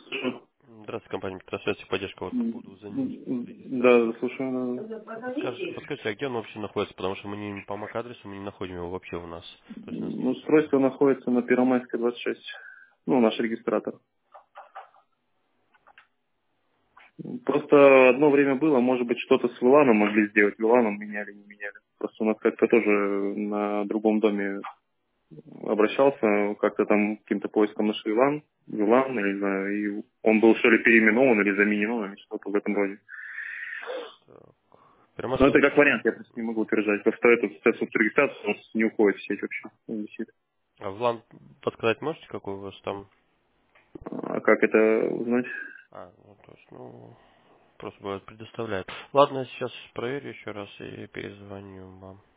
Здравствуйте, компания Петросвязь, поддержка вот по поводу регистрации. Да, слушаю. Подскажите, а где он вообще находится? Потому что мы не по MAC-адресу мы не находим его вообще у нас. То есть у нас Ну, есть устройство находится на Первомайской 26. Ну, наш регистратор. Просто одно время было, может быть, что-то с Виланом могли сделать. Виланом меняли, не меняли. Просто у нас как-то тоже на другом доме обращался, как-то там каким-то поиском нашли Вилан, или не знаю, и он был что ли переименован или заменен, или что-то в этом роде. Но Первомайская это как 26. вариант, я просто не могу утверждать. Просто этот тест регистрации, он не уходит в сеть вообще, он висит. А в подсказать можете, какой у вас там? А как это узнать? Ну, то есть, просто бывает предоставляет. Ладно, я сейчас проверю еще раз и перезвоню вам.